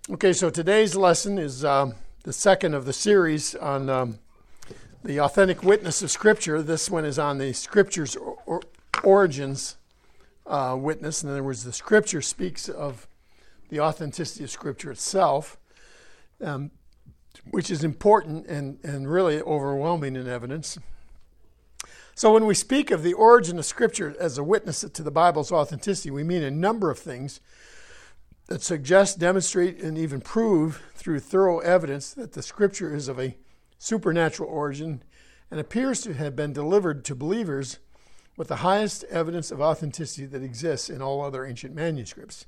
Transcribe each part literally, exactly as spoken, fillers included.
Okay, so today's lesson is um, the second of the series on um, the authentic witness of Scripture. This one is on the Scripture's or, or, origins uh, witness. In other words, the Scripture speaks of the authenticity of Scripture itself, um, which is important and, and really overwhelming in evidence. So when we speak of the origin of Scripture as a witness to the Bible's authenticity, we mean a number of things that suggest, demonstrate, and even prove through thorough evidence that the Scripture is of a supernatural origin and appears to have been delivered to believers with the highest evidence of authenticity that exists in all other ancient manuscripts.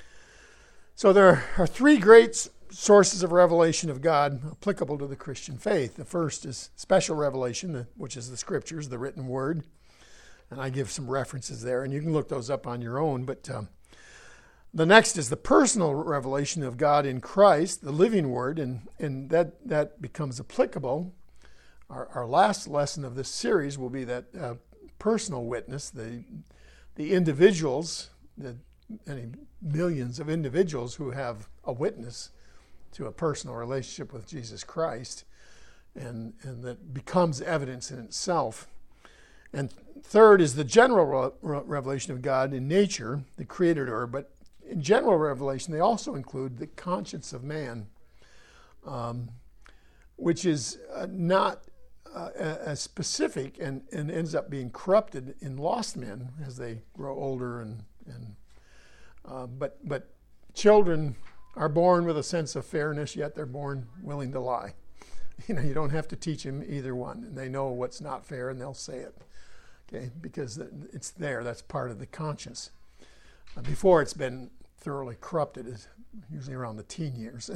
So there are three great sources of revelation of God applicable to the Christian faith. The first is special revelation, which is the Scriptures, the written word. And I give some references there, and you can look those up on your own, but um, the next is the personal revelation of God in Christ, the living word, and, and that, that becomes applicable. Our, our last lesson of this series will be that uh, personal witness, the, the individuals, the many millions of individuals who have a witness to a personal relationship with Jesus Christ, and, and that becomes evidence in itself. And third is the general re- revelation of God in nature, the created order, but in general revelation, they also include the conscience of man, um, which is uh, not uh, as specific and, and ends up being corrupted in lost men as they grow older. And, and uh, but but children are born with a sense of fairness, yet they're born willing to lie. You know, you don't have to teach them either one, and they know what's not fair, and they'll say it. Okay, because it's there. That's part of the conscience. Uh, before it's been thoroughly corrupted, is usually around the teen years.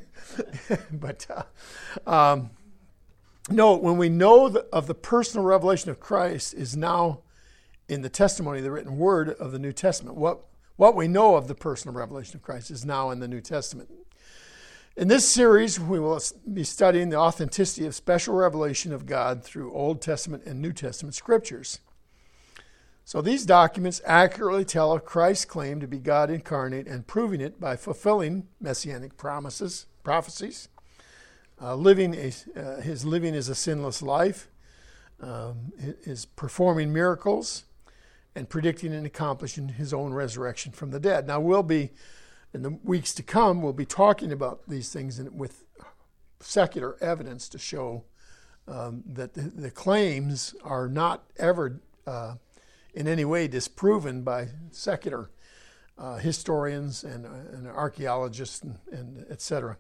But uh, um, no, when we know the, of the personal revelation of Christ is now in the testimony of the written word of the New Testament. What what we know of the personal revelation of Christ is now in the New Testament. In this series, we will be studying the authenticity of special revelation of God through Old Testament and New Testament scriptures. So these documents accurately tell of Christ's claim to be God incarnate and proving it by fulfilling messianic promises, prophecies, uh, living a, uh, his living as a sinless life, um, his performing miracles, and predicting and accomplishing his own resurrection from the dead. Now we'll be, in the weeks to come, we'll be talking about these things in, with secular evidence to show um, that the, the claims are not ever uh, in any way disproven by secular uh, historians and, uh, and archaeologists and, and et cetera.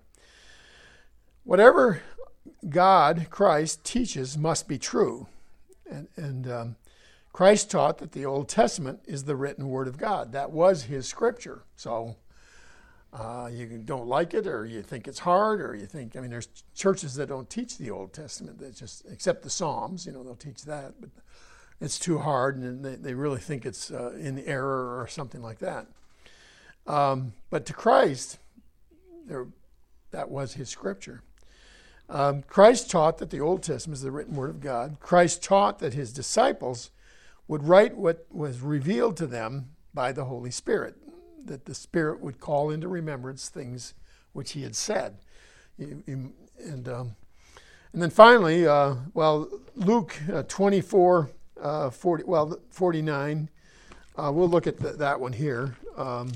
Whatever God, Christ, teaches must be true. And, and um, Christ taught that the Old Testament is the written word of God. That was his scripture. So uh, you don't like it, or you think it's hard, or you think, I mean, there's churches that don't teach the Old Testament, that just, except the Psalms, you know, they'll teach that, but it's too hard, and they, they really think it's uh, in error or something like that. Um, but to Christ, there, that was his scripture. Um, Christ taught that the Old Testament is the written word of God. Christ taught that his disciples would write what was revealed to them by the Holy Spirit, that the Spirit would call into remembrance things which he had said. And, um, and then finally, uh, well, Luke uh, twenty-four, Uh, forty, well, forty-nine. Uh, we'll look at the, that one here. Um,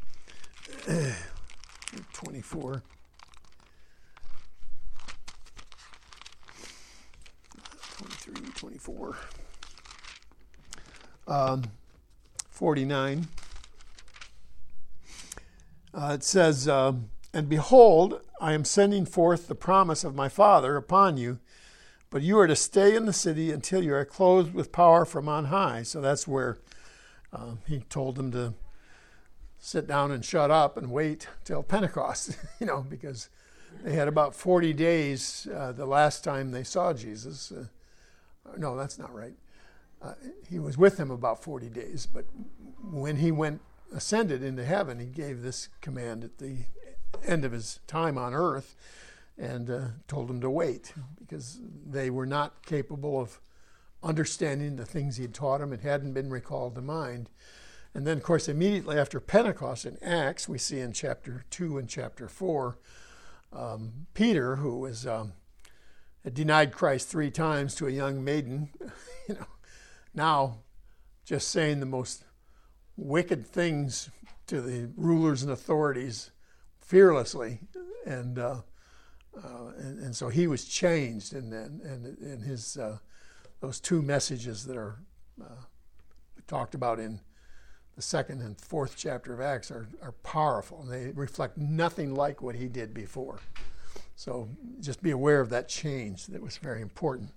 twenty-four. twenty-three, twenty-four. Um, forty-nine. Uh, it says, uh, "And behold, I am sending forth the promise of my Father upon you, but you are to stay in the city until you are clothed with power from on high." So that's where uh, he told them to sit down and shut up and wait till Pentecost, you know, because they had about forty days uh, the last time they saw Jesus. Uh, no, that's not right. Uh, he was with them about forty days, but when he went, ascended into heaven, he gave this command at the end of his time on earth, and uh, told them to wait, because they were not capable of understanding the things he had taught them. It hadn't been recalled to mind. And then, of course, immediately after Pentecost in Acts, we see in chapter two and chapter four, um, Peter, who was um, had denied Christ three times to a young maiden, you know, now just saying the most wicked things to the rulers and authorities fearlessly, and uh, uh, and, and so he was changed, and and and, and his uh, those two messages that are uh, talked about in the second and fourth chapter of Acts are, are powerful. They reflect nothing like what he did before. So just be aware of that change. That was very important.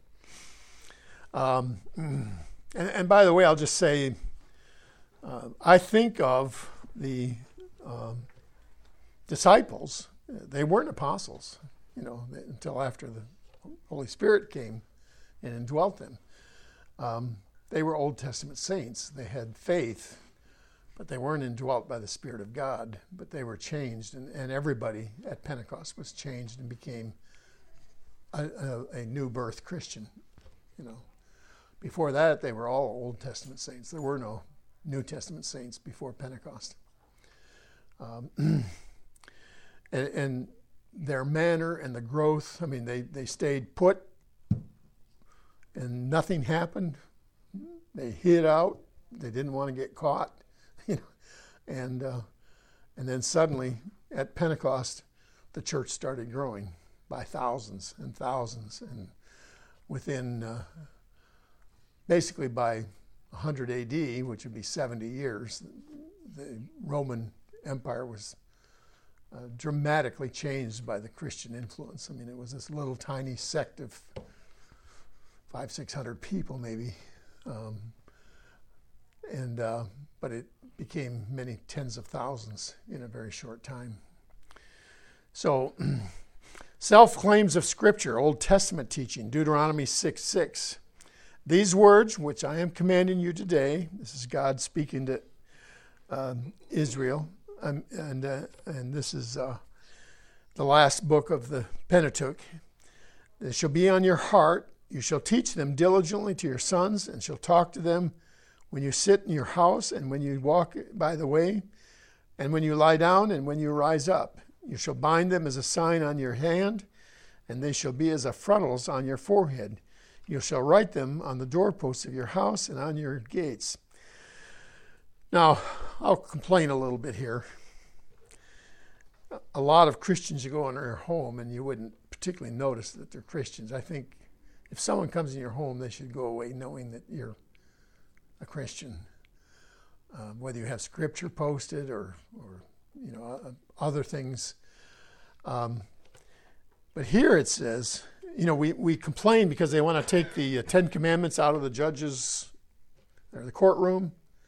Um, and, and by the way, I'll just say, uh, I think of the um, disciples. They weren't apostles, you know, until after the Holy Spirit came and indwelt them. Um, they were Old Testament saints. They had faith, but they weren't indwelt by the Spirit of God, but they were changed, and, and everybody at Pentecost was changed and became a, a, a new birth Christian, you know. Before that, they were all Old Testament saints. There were no New Testament saints before Pentecost. Um, and, and their manner and the growth, I mean, they, they stayed put and nothing happened. They hid out. They didn't want to get caught. You know, and uh, and then suddenly at Pentecost, the church started growing by thousands and thousands, and within uh, basically by one hundred A D, which would be seventy years, the Roman Empire was uh, dramatically changed by the Christian influence. I mean, it was this little tiny sect of five, six hundred people, maybe, um, and uh, but it became many tens of thousands in a very short time. So, self-claims of Scripture, Old Testament teaching, Deuteronomy six six. These words, which I am commanding you today, this is God speaking to uh, Israel, um, and uh, and this is uh, the last book of the Pentateuch. They shall be on your heart. You shall teach them diligently to your sons, and shall talk to them when you sit in your house, and when you walk by the way, and when you lie down, and when you rise up. You shall bind them as a sign on your hand, and they shall be as a frontals on your forehead. You shall write them on the doorposts of your house and on your gates. Now, I'll complain a little bit here. A lot of Christians, you go in their home, and you wouldn't particularly notice that they're Christians. I think if someone comes in your home, they should go away knowing that you're a Christian, uh, whether you have Scripture posted or, or you know, uh, other things. Um, but here it says, you know, we, we complain because they want to take the uh, Ten Commandments out of the judges or the courtroom.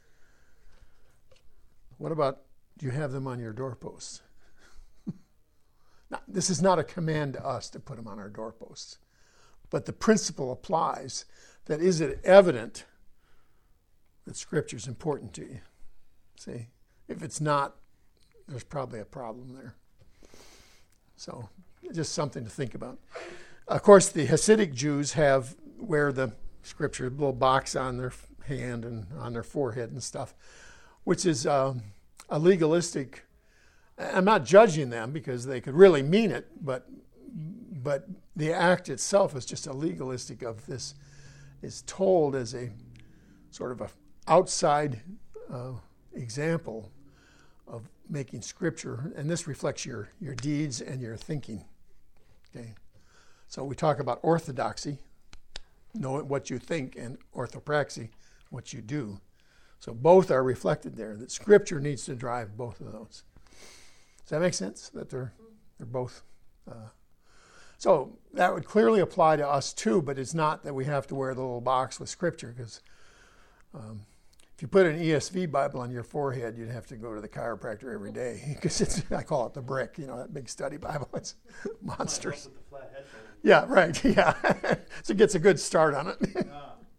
What about, do you have them on your doorposts? Now, this is not a command to us to put them on our doorposts, but the principle applies that is it evident that Scripture is important to you. See, if it's not, there's probably a problem there. So, just something to think about. Of course, the Hasidic Jews have wear the Scripture, a little box on their hand and on their forehead and stuff, which is um, a legalistic. I'm not judging them because they could really mean it, but but the act itself is just a legalistic of this, is told as a sort of a outside uh, example of making Scripture, and this reflects your, your deeds and your thinking. Okay, so we talk about orthodoxy, know what you think, and orthopraxy, what you do. So both are reflected there. That Scripture needs to drive both of those. Does that make sense? That they're they're both. Uh, so that would clearly apply to us too, but it's not that we have to wear the little box with Scripture, because um, if you put an E S V Bible on your forehead, you'd have to go to the chiropractor every day, because it's, I call it the brick, you know, that big study Bible. It's monsters. Yeah, right. Yeah, so it gets a good start on it.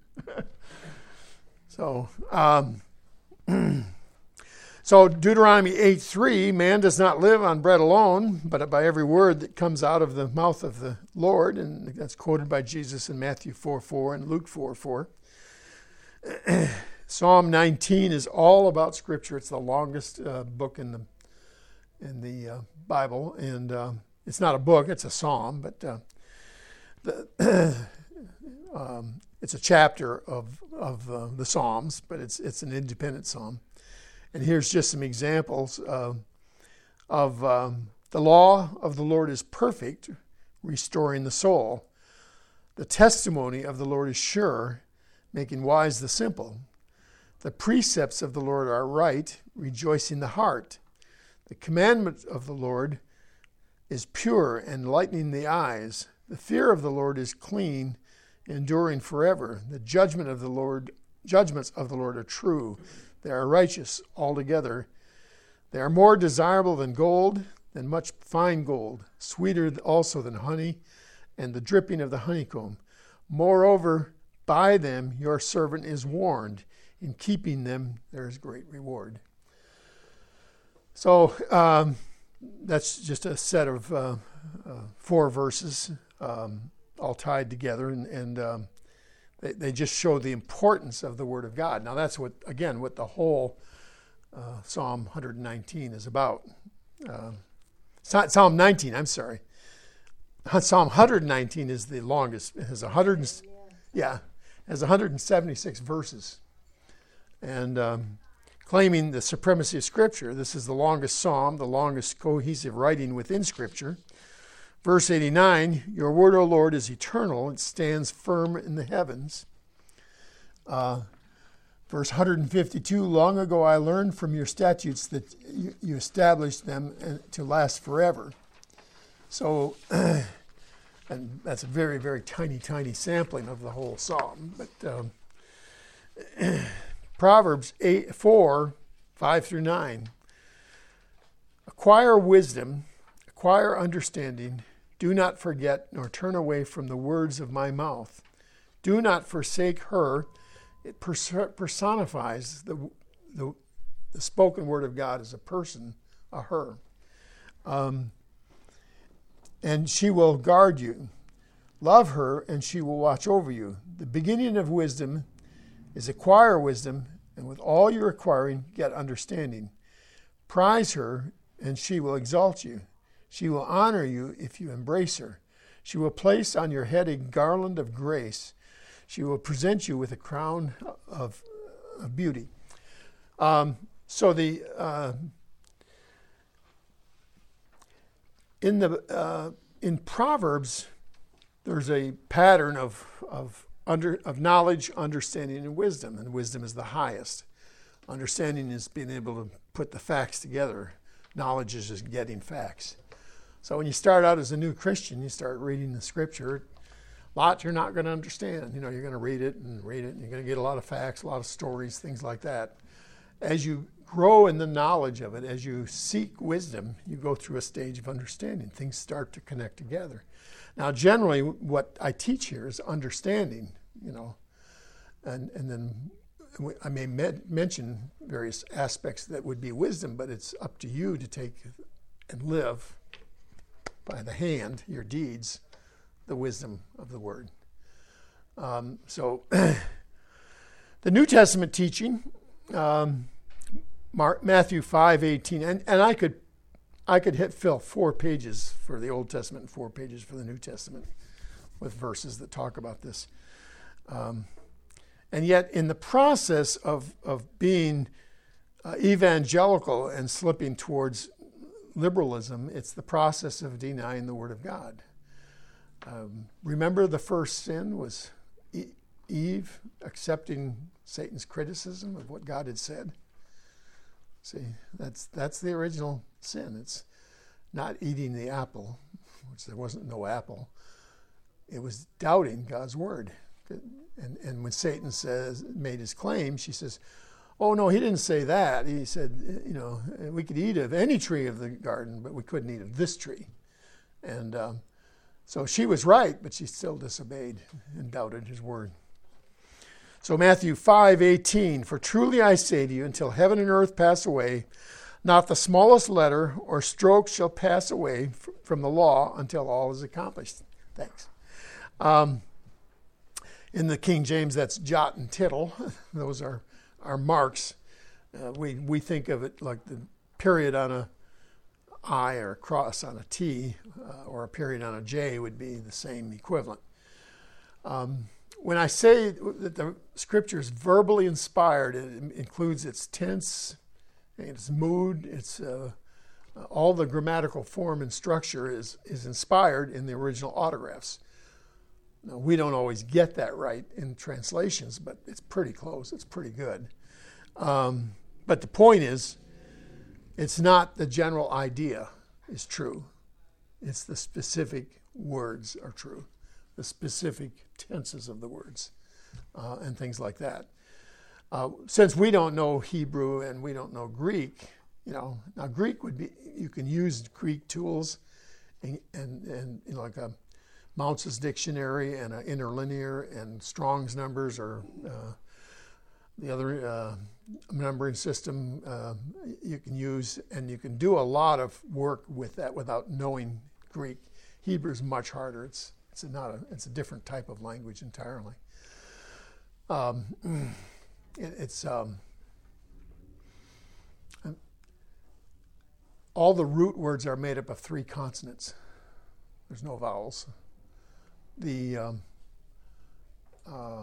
so, um, so Deuteronomy eight three, man does not live on bread alone, but by every word that comes out of the mouth of the Lord, and that's quoted by Jesus in Matthew four four and Luke four four. Psalm nineteen is all about Scripture. It's the longest uh, book in the in the uh, Bible, and uh, it's not a book; it's a psalm. But uh, the, um, it's a chapter of of uh, the Psalms, but it's it's an independent psalm. And here's just some examples uh, of um, the law of the Lord is perfect, restoring the soul. The testimony of the Lord is sure, making wise the simple. The precepts of the Lord are right, rejoicing the heart. The commandment of the Lord is pure, enlightening the eyes. The fear of the Lord is clean, enduring forever. The judgment of the Lord, judgments of the Lord are true. They are righteous altogether. They are more desirable than gold, than much fine gold, sweeter also than honey, and the dripping of the honeycomb. Moreover, by them your servant is warned. In keeping them, there is great reward. So um, that's just a set of uh, uh, four verses, um, all tied together, and, and um, they, they just show the importance of the Word of God. Now that's what, again, what the whole uh, Psalm one nineteen is about. Uh, Psalm nineteen, I'm sorry. Psalm one nineteen is the longest. It has one hundred, yeah, it has one hundred seventy-six verses. And um, claiming the supremacy of Scripture, this is the longest psalm, the longest cohesive writing within Scripture. Verse eighty-nine, your word, O Lord, is eternal. It stands firm in the heavens. Uh, verse one hundred fifty-two, long ago I learned from your statutes that you, you established them to last forever. So, and that's a very, very tiny, tiny sampling of the whole psalm. But um, Proverbs eight, four, five through nine. Acquire wisdom, acquire understanding. Do not forget nor turn away from the words of my mouth. Do not forsake her. It personifies the, the, the spoken word of God as a person, a her. Um, and she will guard you. Love her, and she will watch over you. The beginning of wisdom is acquire wisdom, and with all your acquiring, get understanding. Prize her, and she will exalt you. She will honor you if you embrace her. She will place on your head a garland of grace. She will present you with a crown of, of beauty. Um, so the uh, in the uh, in Proverbs, there's a pattern of of Under, of knowledge, understanding, and wisdom. And wisdom is the highest. Understanding is being able to put the facts together. Knowledge is just getting facts. So when you start out as a new Christian, you start reading the Scripture, a lot you're not going to understand. You know, you're going to read it and read it, and you're going to get a lot of facts, a lot of stories, things like that. As you grow in the knowledge of it, as you seek wisdom, you go through a stage of understanding. Things start to connect together. Now, generally, what I teach here is understanding, you know, and and then I may med- mention various aspects that would be wisdom, but it's up to you to take and live by the hand, your deeds, the wisdom of the Word. Um, so, the New Testament teaching, um, Mark, Matthew five eighteen, and, and I could I could hit fill four pages for the Old Testament and four pages for the New Testament with verses that talk about this. Um, and yet in the process of, of being uh, evangelical and slipping towards liberalism, it's the process of denying the Word of God. Um, remember the first sin was e- Eve accepting Satan's criticism of what God had said? See, that's that's the original sin. It's not eating the apple, which there wasn't no apple. It was doubting God's word. And and when Satan says made his claim, she says, "Oh no, he didn't say that. He said, you know, we could eat of any tree of the garden, but we couldn't eat of this tree." And um, so she was right, but she still disobeyed and doubted his word. So Matthew five eighteen, for truly I say to you, until heaven and earth pass away, not the smallest letter or stroke shall pass away f- from the law until all is accomplished. Thanks. Um, in the King James, that's jot and tittle. Those are, our marks. Uh, we, we think of it like the period on a I or a cross on a T uh, or a period on a J would be the same equivalent. Um, when I say that the Scripture is verbally inspired, it includes its tense, its mood, its uh, all the grammatical form and structure is, is inspired in the original autographs. Now, we don't always get that right in translations, but it's pretty close. It's pretty good. Um, but the point is, it's not the general idea is true. It's the specific words are true, the specific tenses of the words, uh, and things like that. Uh, since we don't know Hebrew and we don't know Greek, you know, now Greek would be, you can use Greek tools and, and, and you know, like a Mounce's dictionary and an interlinear and Strong's numbers or uh, the other uh, numbering system uh, you can use, and you can do a lot of work with that without knowing Greek. Hebrew is much harder. It's it's a not a it's a different type of language entirely. Um, it, it's um, all the root words are made up of three consonants. There's no vowels. The um, uh,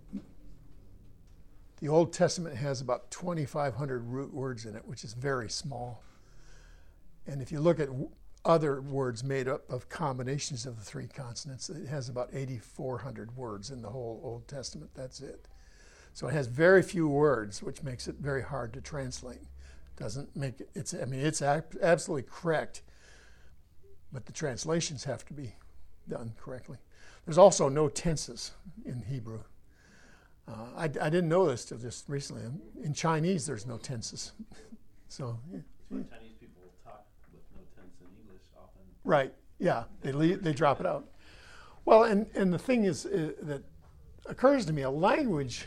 the Old Testament has about twenty-five hundred root words in it, which is very small. And if you look at w- other words made up of combinations of the three consonants, it has about eighty-four hundred words in the whole Old Testament. That's it. So it has very few words, which makes it very hard to translate. Doesn't make it. It's. I mean, it's ab- absolutely correct, but the translations have to be done correctly. There's also no tenses in Hebrew. Uh, I, I didn't know this till just recently. In Chinese, there's no tenses. so, yeah. So Chinese people talk with no tense in English often. Right. Yeah. They leave, they drop it out. Well, and, and the thing is uh, that occurs to me, a language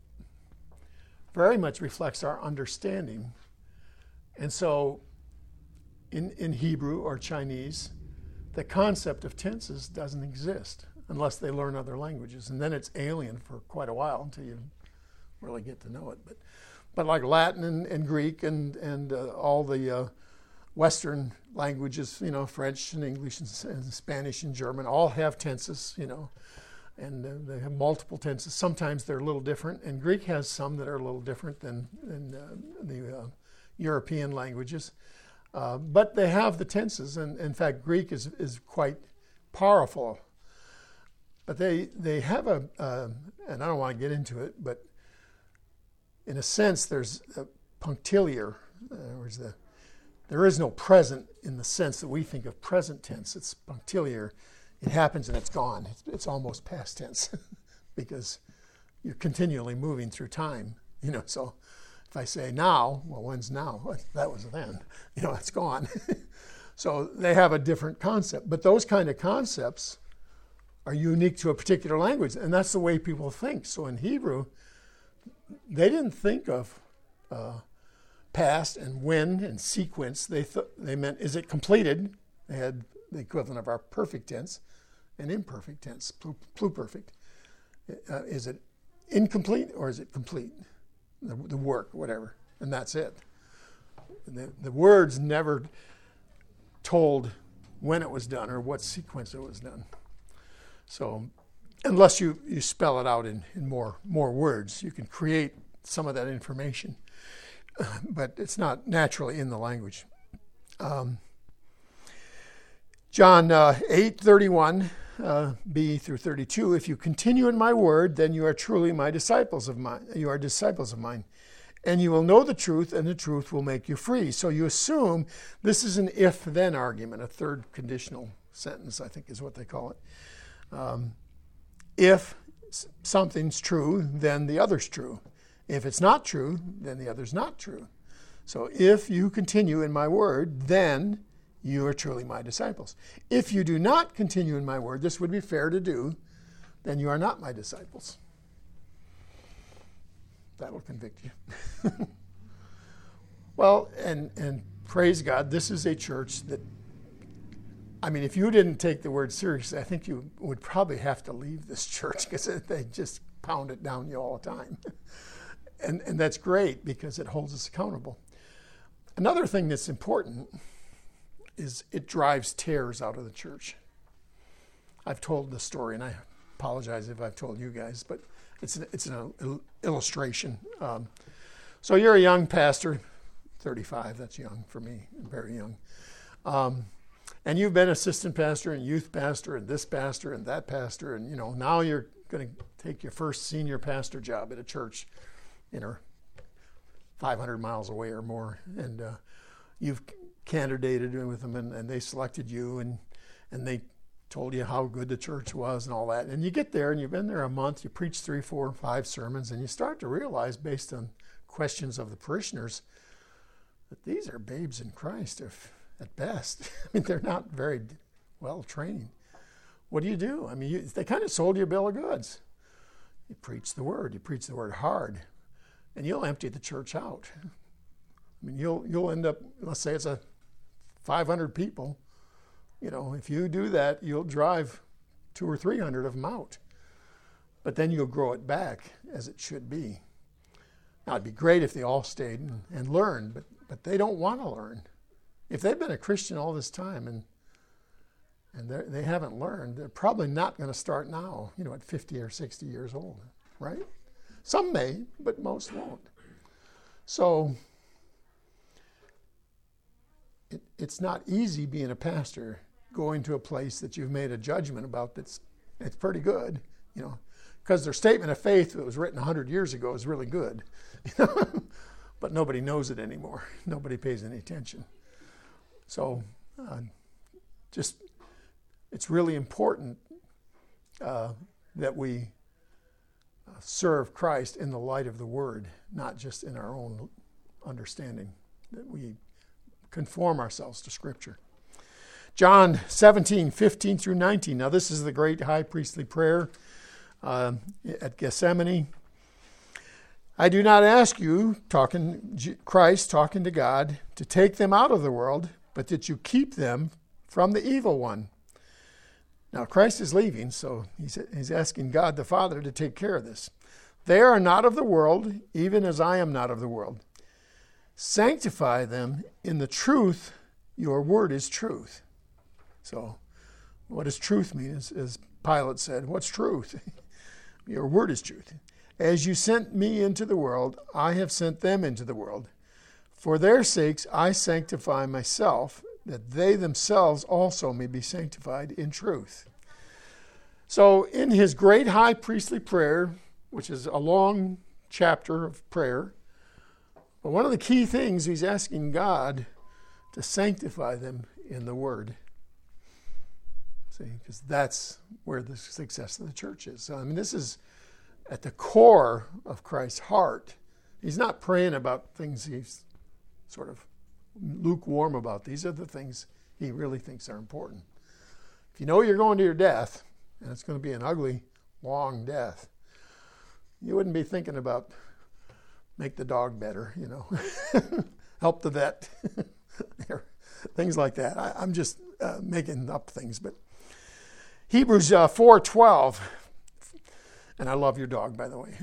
very much reflects our understanding. And so in, in Hebrew or Chinese, the concept of tenses doesn't exist unless they learn other languages. And then it's alien for quite a while until you really get to know it. But but like Latin and, and Greek and, and uh, all the uh, Western languages, you know, French and English and, and Spanish and German, all have tenses, you know, and uh, they have multiple tenses. Sometimes they're a little different, and Greek has some that are a little different than, than uh, the uh, European languages. Uh, but they have the tenses, and in fact, Greek is, is quite powerful. But they they have a, uh, and I don't want to get into it, but in a sense, there's a punctiliar, uh, where's the, there is no present in the sense that we think of present tense. It's punctiliar. It happens and it's gone. It's, it's almost past tense because you're continually moving through time, you know, so if I say now, well, when's now? That was then. You know, it's gone. So they have a different concept. But those kind of concepts are unique to a particular language, and that's the way people think. So in Hebrew, they didn't think of uh, past and when and sequence. They th- they meant, is it completed? They had the equivalent of our perfect tense and imperfect tense, plu- pluperfect. Uh, is it incomplete or is it complete? The, the work, whatever, and that's it. The, the words never told when it was done or what sequence it was done. So unless you, you spell it out in, in more more words, you can create some of that information, but it's not naturally in the language. Um, John uh, eight thirty-one uh, b through thirty-two. If you continue in my word, then you are truly my disciples of mine. You are disciples of mine, and you will know the truth, and the truth will make you free. So you assume this is an if-then argument, a third conditional sentence, I think is what they call it. Um, if something's true, then the other's true. If it's not true, then the other's not true. So if you continue in my word, then you are truly my disciples. If you do not continue in my word, this would be fair to do, then you are not my disciples. That will convict you. Well, and, and praise God, this is a church that, I mean, if you didn't take the word seriously, I think you would probably have to leave this church because they just pound it down you all the time. and, and that's great because it holds us accountable. Another thing that's important is it drives tares out of the church. I've told this story, and I apologize if I've told you guys, but it's an, it's an il- illustration. Um, so you're a young pastor, thirty-five, that's young for me, very young. Um, and you've been assistant pastor and youth pastor and this pastor and that pastor, and you know now you're going to take your first senior pastor job at a church, you know, five hundred miles away or more, and uh, you've candidated with them, and, and they selected you, and and they told you how good the church was and all that. And you get there, and you've been there a month, you preach three, four, five sermons, and you start to realize, based on questions of the parishioners, that these are babes in Christ, if at best. I mean, they're not very well trained. What do you do? I mean, you, they kind of sold you a bill of goods. You preach the word. You preach the word hard, and you'll empty the church out. I mean, you'll you'll end up, let's say it's a five hundred people. You know, if you do that, you'll drive two or three hundred of them out. But then you'll grow it back as it should be. Now, it'd be great if they all stayed and, and learned, but but they don't want to learn. If they've been a Christian all this time and and they haven't learned, they're probably not going to start now, you know, at fifty or sixty years old, right? Some may, but most won't. So it, it's not easy being a pastor, going to a place that you've made a judgment about that's it's pretty good, you know, because their statement of faith that was written one hundred years ago is really good, you know, but nobody knows it anymore. Nobody pays any attention. So uh, just, it's really important uh, that we uh, serve Christ in the light of the Word, not just in our own understanding, that we conform ourselves to Scripture. John seventeen, fifteen through nineteen. Now this is the great high priestly prayer uh, at Gethsemane. I do not ask you, talking Christ, talking to God, to take them out of the world, but that you keep them from the evil one. Now Christ is leaving, so he's, he's asking God the Father to take care of this. They are not of the world, even as I am not of the world. Sanctify them in the truth. Your word is truth. So what does truth mean? As, as Pilate said, what's truth? Your word is truth. As you sent me into the world, I have sent them into the world. For their sakes I sanctify myself, that they themselves also may be sanctified in truth. So in his great high priestly prayer, which is a long chapter of prayer, but one of the key things, he's asking God to sanctify them in the Word. See, because that's where the success of the church is. So, I mean, this is at the core of Christ's heart. He's not praying about things he's sort of lukewarm about. These are the things he really thinks are important. If you know you're going to your death, and it's going to be an ugly, long death, you wouldn't be thinking about make the dog better, you know, help the vet, things like that. I, I'm just uh, making up things, but Hebrews uh, four twelve, and I love your dog, by the way.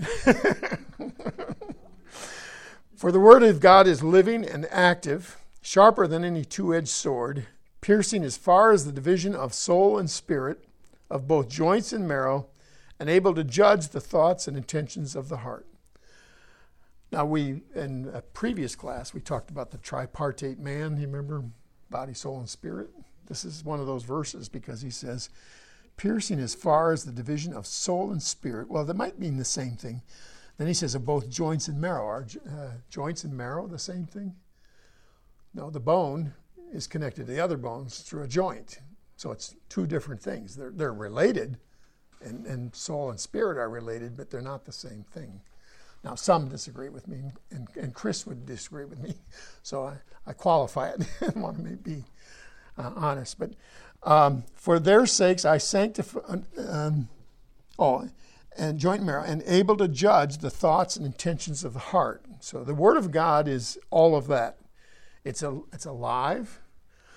For the word of God is living and active, sharper than any two-edged sword, piercing as far as the division of soul and spirit, of both joints and marrow, and able to judge the thoughts and intentions of the heart. Now, we, in a previous class, we talked about the tripartite man. You remember? Body, soul, and spirit. This is one of those verses because he says, piercing as far as the division of soul and spirit. Well, that might mean the same thing. Then he says of both joints and marrow. Are uh, joints and marrow the same thing? No, the bone is connected to the other bones through a joint. So it's two different things. They're, they're related, and, and soul and spirit are related, but they're not the same thing. Now, some disagree with me, and, and Chris would disagree with me, so I, I qualify it and want to be uh, honest. But um, for their sakes, I sanctify, um, oh, and joint marrow, and able to judge the thoughts and intentions of the heart. So the Word of God is all of that. It's a, it's alive.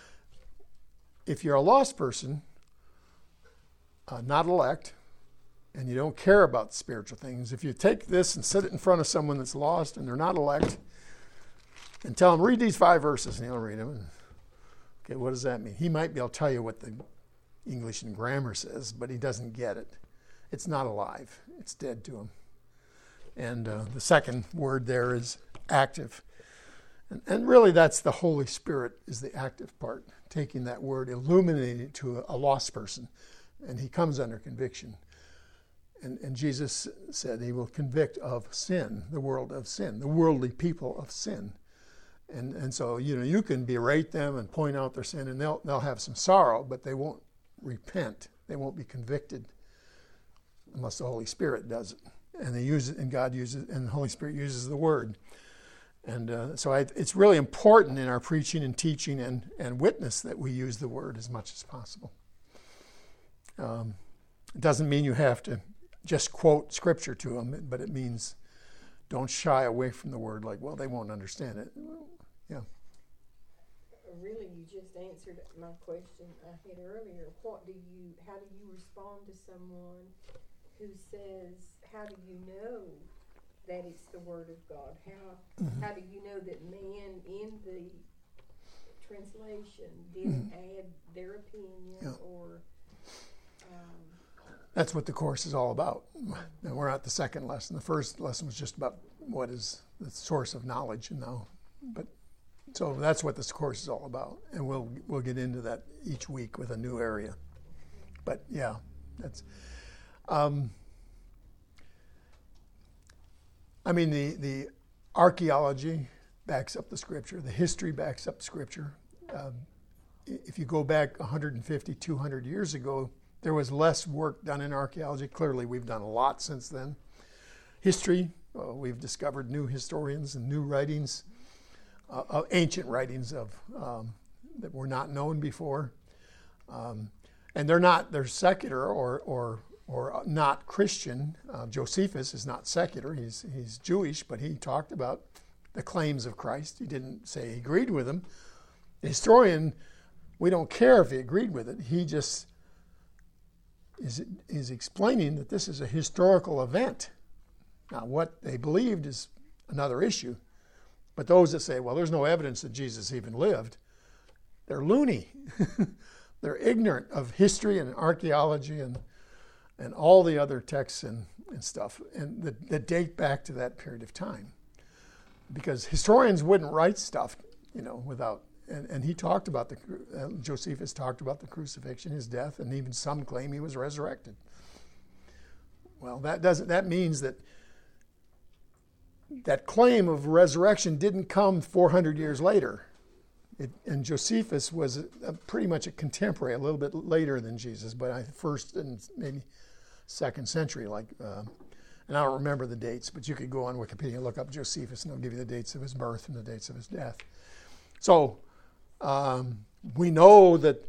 If you're a lost person, uh, not elect, and you don't care about spiritual things, if you take this and sit it in front of someone that's lost and they're not elect, and tell them, read these five verses, and he'll read them. And, okay, what does that mean? He might be able to tell you what the English and grammar says, but he doesn't get it. It's not alive. It's dead to him. And uh, the second word there is active. And, and really that's the Holy Spirit is the active part, taking that word, illuminating it to a, a lost person. And he comes under conviction. And, and Jesus said he will convict of sin, the world of sin, the worldly people of sin. And and so, you know, you can berate them and point out their sin, and they'll they'll have some sorrow, but they won't repent. They won't be convicted unless the Holy Spirit does it. And they use it, and God uses it, and the Holy Spirit uses the Word. And uh, so I, it's really important in our preaching and teaching and, and witness that we use the Word as much as possible. Um, it doesn't mean you have to just quote Scripture to them, but it means don't shy away from the Word like, well, they won't understand it. Yeah. Really, you just answered my question I had earlier. What do you, how do you respond to someone who says, how do you know that it's the Word of God? How mm-hmm. how do you know that man in the translation didn't mm-hmm. add their opinion yeah. or... Um, That's what the course is all about. And we're at the second lesson. The first lesson was just about what is the source of knowledge, and now, but so that's what this course is all about, and we'll we'll get into that each week with a new area. But yeah, that's. Um, I mean, the the archaeology backs up the Scripture. The history backs up the Scripture. Um, if you go back one hundred fifty, two hundred years ago, there was less work done in archaeology. Clearly, we've done a lot since then. History, uh, we've discovered new historians and new writings, uh, uh, ancient writings of um, that were not known before, um, and they're not they're secular or or or not Christian. Uh, Josephus is not secular; he's he's Jewish, but he talked about the claims of Christ. He didn't say he agreed with them. The historian, we don't care if he agreed with it. He just is is explaining that this is a historical event. Now, what they believed is another issue. But those that say, well, there's no evidence that Jesus even lived, they're loony. They're ignorant of history and archaeology and and all the other texts and, and stuff and that, that date back to that period of time. Because historians wouldn't write stuff, you know, without, and, and he talked about the, uh, Josephus talked about the crucifixion, his death, and even some claim he was resurrected. Well, that doesn't, that means that that claim of resurrection didn't come four hundred years later. It, and Josephus was a, a pretty much a contemporary, a little bit later than Jesus, but I first and maybe second century. Like, uh, and I don't remember the dates, but you could go on Wikipedia and look up Josephus, and they'll give you the dates of his birth and the dates of his death. So um, we know that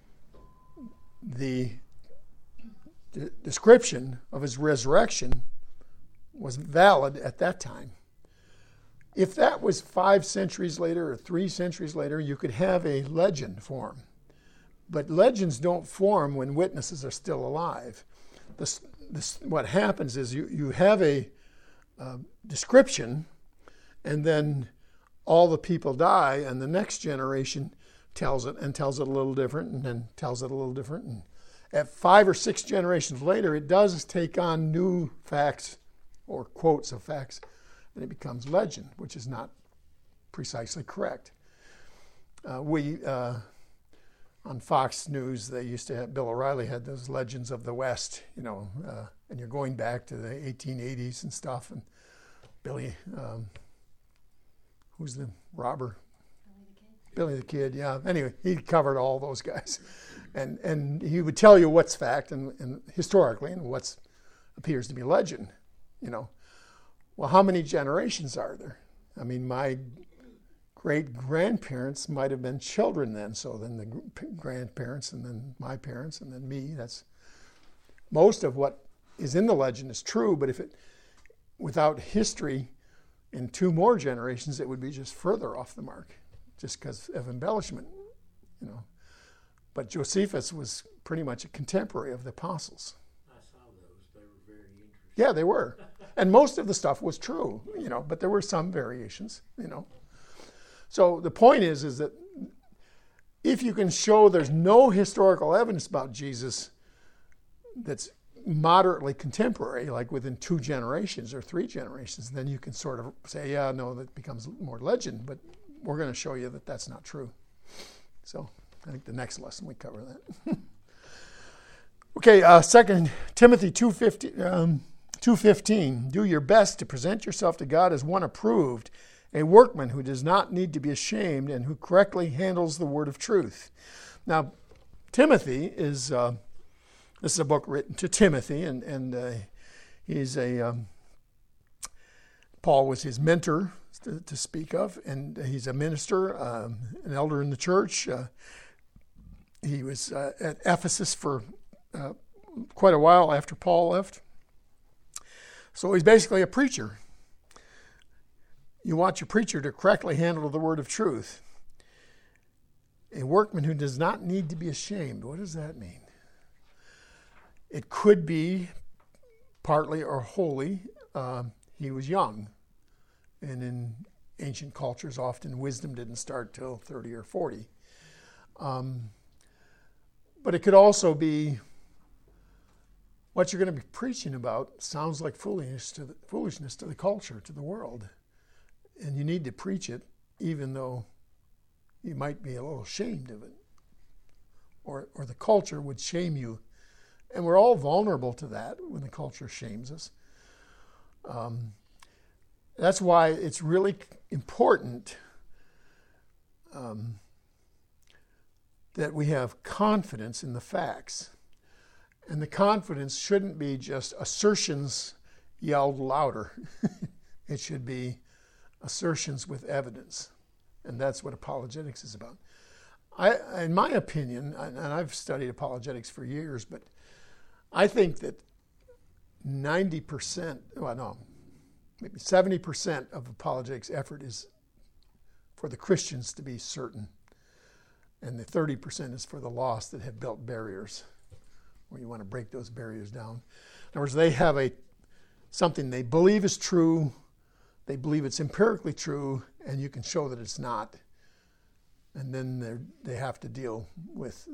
the, the description of his resurrection was valid at that time. If that was five centuries later or three centuries later, you could have a legend form. But legends don't form when witnesses are still alive. This, this, what happens is you, you have a uh, description, and then all the people die, and the next generation tells it and tells it a little different, and then tells it a little different. And at five or six generations later, it does take on new facts or quotes of facts, and it becomes legend, which is not precisely correct. Uh, we, uh, on Fox News, they used to have, Bill O'Reilly had those legends of the West, you know, uh, and you're going back to the eighteen eighties and stuff, and Billy, um, who's the robber? Billy the Kid, yeah. Anyway, he covered all those guys. And and he would tell you what's fact and, and historically and what appears to be legend, you know. Well, how many generations are there? I mean, my great-grandparents might have been children then, so then the grandparents and then my parents and then me. That's most of what is in the legend is true, but if it, without history in two more generations, it would be just further off the mark, just because of embellishment, you know. But Josephus was pretty much a contemporary of the apostles. I saw those. They were Yeah, they were. And most of the stuff was true, you know, but there were some variations, you know. So the point is, is that if you can show there's no historical evidence about Jesus that's moderately contemporary, like within two generations or three generations, then you can sort of say, yeah, no, that becomes more legend, but we're going to show you that that's not true. So I think the next lesson we cover that. Okay, uh, Second Timothy two fifteen, um, two fifteen, do your best to present yourself to God as one approved, a workman who does not need to be ashamed and who correctly handles the word of truth. Now, Timothy is, uh, this is a book written to Timothy, and, and uh, he's a, um, Paul was his mentor to, to speak of, and he's a minister, um, an elder in the church. Uh, he was uh, at Ephesus for uh, quite a while after Paul left. So he's basically a preacher. You want your preacher to correctly handle the word of truth. A workman who does not need to be ashamed. What does that mean? It could be partly or wholly uh, he was young. And in ancient cultures, often wisdom didn't start till thirty or forty. Um, but it could also be what you're going to be preaching about sounds like foolishness to the, foolishness to the culture, to the world. And you need to preach it even though you might be a little ashamed of it. Or, or the culture would shame you. And we're all vulnerable to that when the culture shames us. Um, that's why it's really important um, that we have confidence in the facts. And the confidence shouldn't be just assertions yelled louder. It should be assertions with evidence. And that's what apologetics is about. I, in my opinion, and I've studied apologetics for years, but I think that ninety percent, well, no, maybe seventy percent of apologetics effort is for the Christians to be certain. And the thirty percent is for the lost that have built barriers, where you want to break those barriers down. In other words, they have a something they believe is true, they believe it's empirically true, and you can show that it's not. And then they have to deal with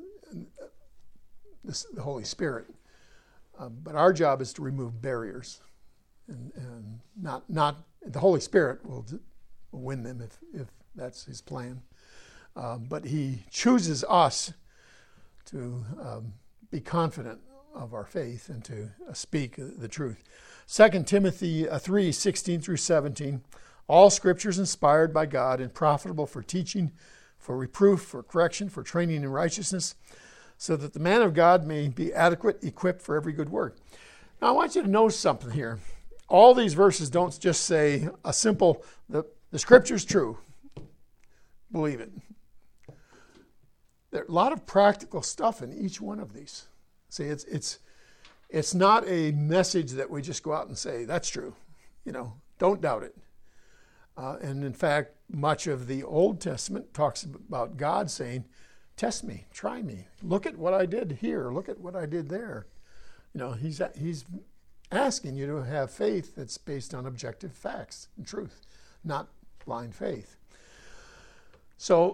this, the Holy Spirit. Uh, but our job is to remove barriers. And, and not, not the Holy Spirit will, will win them if, if that's his plan. Um, but he chooses us to um, be confident of our faith and to uh, speak the truth. Second Timothy three, sixteen through seventeen, all scripture is inspired by God and profitable for teaching, for reproof, for correction, for training in righteousness, so that the man of God may be adequate, equipped for every good work. Now I want you to know something here. All these verses don't just say a simple, the, the scripture's true. Believe it. There are a lot of practical stuff in each one of these. See, it's it's it's not a message that we just go out and say, that's true. You know, don't doubt it. Uh, and in fact, much of the Old Testament talks about God saying, test me, try me. Look at what I did here. Look at what I did there. You know, he's he's asking you to have faith that's based on objective facts and truth, not blind faith. So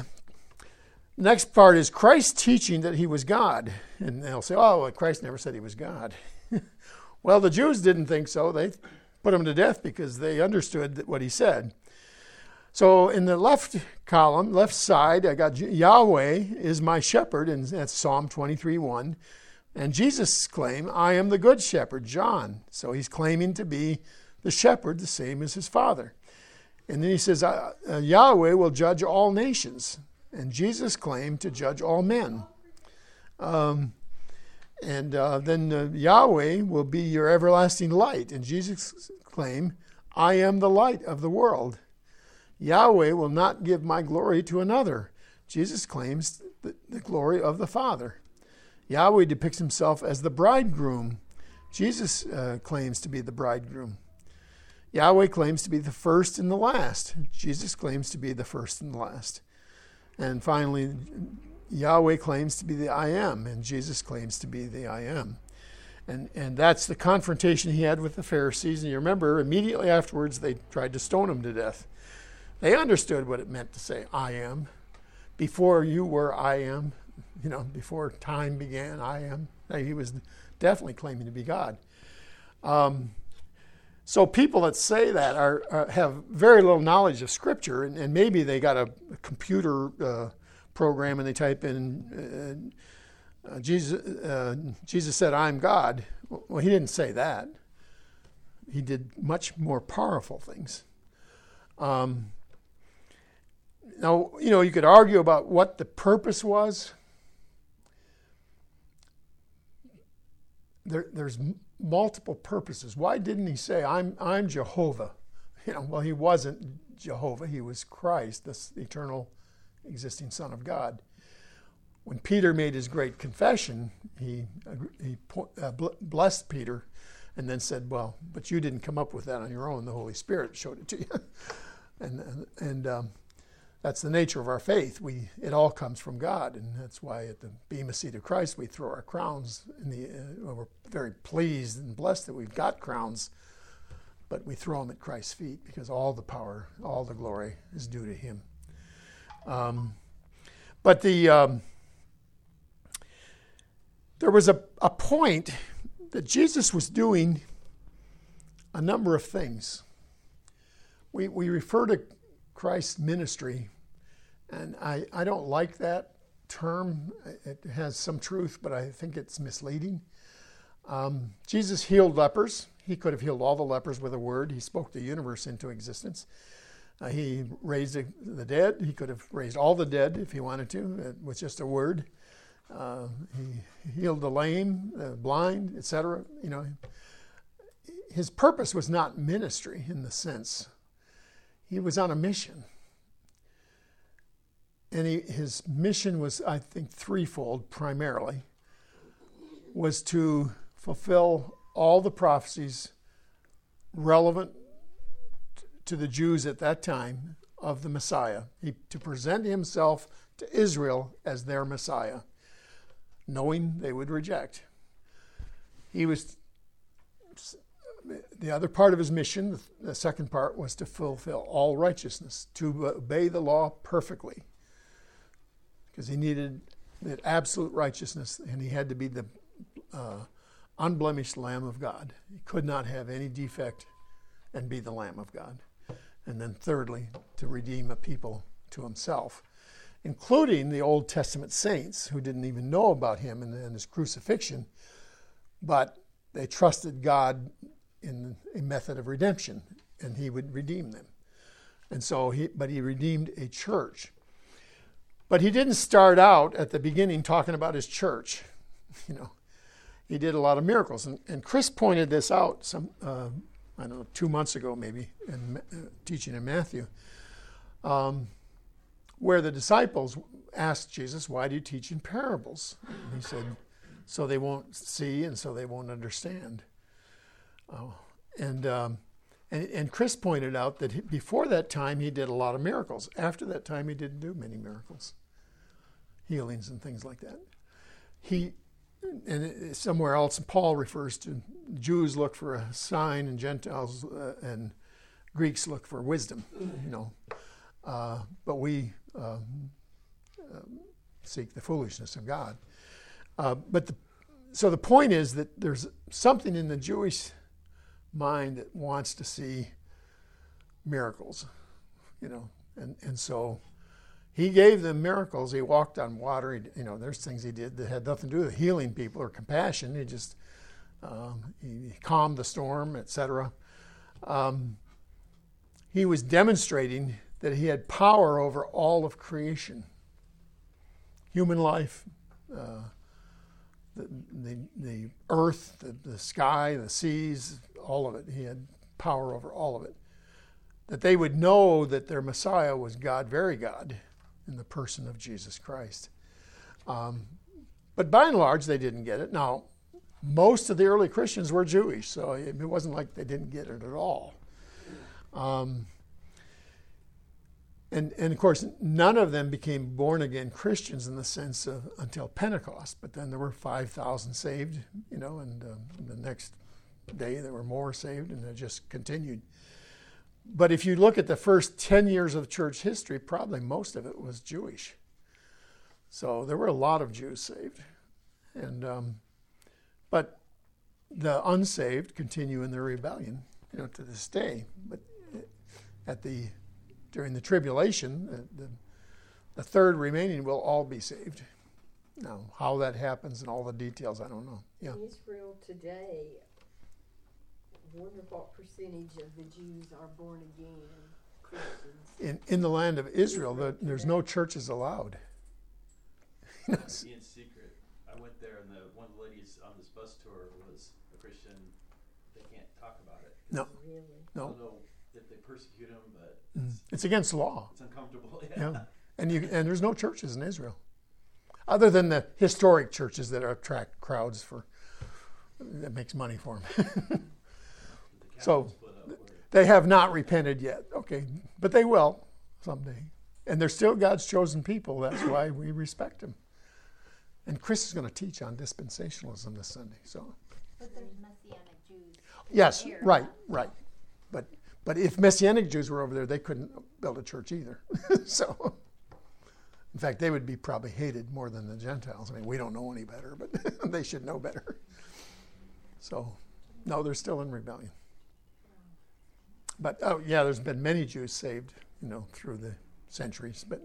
next part is Christ teaching that he was God. And they'll say, oh, well, Christ never said he was God. Well, the Jews didn't think so. They put him to death because they understood what he said. So in the left column, left side, I got Yahweh is my shepherd, and that's Psalm twenty-three one. And Jesus' claim, I am the good shepherd, John. So he's claiming to be the shepherd, the same as his father. And then he says, uh, uh, Yahweh will judge all nations. And Jesus claimed to judge all men. Um, and uh, then uh, Yahweh will be your everlasting light. And Jesus claimed, I am the light of the world. Yahweh will not give my glory to another. Jesus claims the, the glory of the Father. Yahweh depicts himself as the bridegroom. Jesus uh, claims to be the bridegroom. Yahweh claims to be the first and the last. Jesus claims to be the first and the last. And finally, Yahweh claims to be the I am, and Jesus claims to be the I am. And, and that's the confrontation he had with the Pharisees. And you remember, immediately afterwards, they tried to stone him to death. They understood what it meant to say, I am. Before you were, I am. You know, before time began, I am. He was definitely claiming to be God. Um, so people that say that are, are have very little knowledge of Scripture, and, and maybe they got a, a computer uh, program and they type in, uh, uh, Jesus, uh, Jesus said, I'm God. Well, he didn't say that. He did much more powerful things. Um, now, you know, you could argue about what the purpose was. There, there's m- multiple purposes. Why didn't he say, I'm, I'm Jehovah? You know, well, he wasn't Jehovah. He was Christ, this eternal existing Son of God. When Peter made his great confession, he, he uh, blessed Peter and then said, well, but you didn't come up with that on your own. The Holy Spirit showed it to you. and and, and um, that's the nature of our faith. We It all comes from God, and that's why at the Bema Seat of Christ we throw our crowns. In the uh, we're very pleased and blessed that we've got crowns, but we throw them at Christ's feet because all the power, all the glory is due to him. Um, but the um, there was a, a point that Jesus was doing a number of things. We we refer to Christ's ministry, and I, I don't like that term. It has some truth, but I think it's misleading. Um, Jesus healed lepers. He could have healed all the lepers with a word. He spoke the universe into existence. Uh, he raised the dead. He could have raised all the dead if he wanted to with just a word. Uh, he healed the lame, the blind, et cetera. You know, his purpose was not ministry in the sense. He was on a mission. And he, his mission was, I think, threefold primarily, was to fulfill all the prophecies relevant to the Jews at that time of the Messiah. He, to present himself to Israel as their Messiah, knowing they would reject. He was... The other part of his mission, the second part, was to fulfill all righteousness, to obey the law perfectly. Because he needed that absolute righteousness, and he had to be the uh, unblemished Lamb of God. He could not have any defect and be the Lamb of God. And then thirdly, to redeem a people to himself, including the Old Testament saints who didn't even know about him and, and his crucifixion, but they trusted God in a method of redemption, and he would redeem them. And so he, but he redeemed a church. But he didn't start out at the beginning talking about his church. You know, he did a lot of miracles, and, and Chris pointed this out some, uh, I don't know, two months ago maybe, in uh, teaching in Matthew, um, where the disciples asked Jesus, "Why do you teach in parables?" And he said, "So they won't see, and so they won't understand." Oh, and, um, and and Chris pointed out that he, before that time he did a lot of miracles. After that time he didn't do many miracles, healings and things like that. He and it, somewhere else Paul refers to Jews look for a sign and Gentiles uh, and Greeks look for wisdom. You know, uh, but we um, uh, seek the foolishness of God. Uh, but the, so the point is that there's something in the Jewish mind that wants to see miracles, you know, and, and so he gave them miracles. He walked on water. He, you know, there's things he did that had nothing to do with healing people or compassion. He just um, he calmed the storm, et cetera. Um, he was demonstrating that he had power over all of creation, human life, uh, The, the the earth, the, the sky, the seas, all of it. He had power over all of it. That they would know that their Messiah was God, very God, in the person of Jesus Christ. Um, but by and large, they didn't get it. Now, most of the early Christians were Jewish, so it wasn't like they didn't get it at all. Um, And, and of course, none of them became born-again Christians in the sense of until Pentecost. But then there were five thousand saved, you know, and uh, the next day there were more saved, and it just continued. But if you look at the first ten years of church history, probably most of it was Jewish. So there were a lot of Jews saved. And um, but the unsaved continue in their rebellion, you know, to this day. But at the during the tribulation, the, the, the third remaining will all be saved. Now, how that happens and all the details, I don't know. Yeah. In Israel today, I wonder what percentage of the Jews are born again Christians. In in the land of Israel, the, there's no churches allowed. Be in secret. I went there, and the one of the ladies on this bus tour was a Christian. They can't talk about it. No. Really? I No. don't know if they persecute them, but Mm. It's against law. it's uncomfortable. Yeah. And you and there's no churches in Israel, other than the historic churches that attract crowds for that makes money for them. The So, cabin split up where- They have not repented yet, okay, but they will someday, and they're still God's chosen people. That's why we respect them. And Chris is going to teach on dispensationalism this Sunday. So, But there's Messianic Jews. yes, here. right, right, but but if Messianic Jews were over there, they couldn't build a church either. So, in fact, they would be probably hated more than the Gentiles. I mean, we don't know any better, but they should know better. So, no, they're still in rebellion. But oh yeah, there's been many Jews saved, you know, through the centuries. But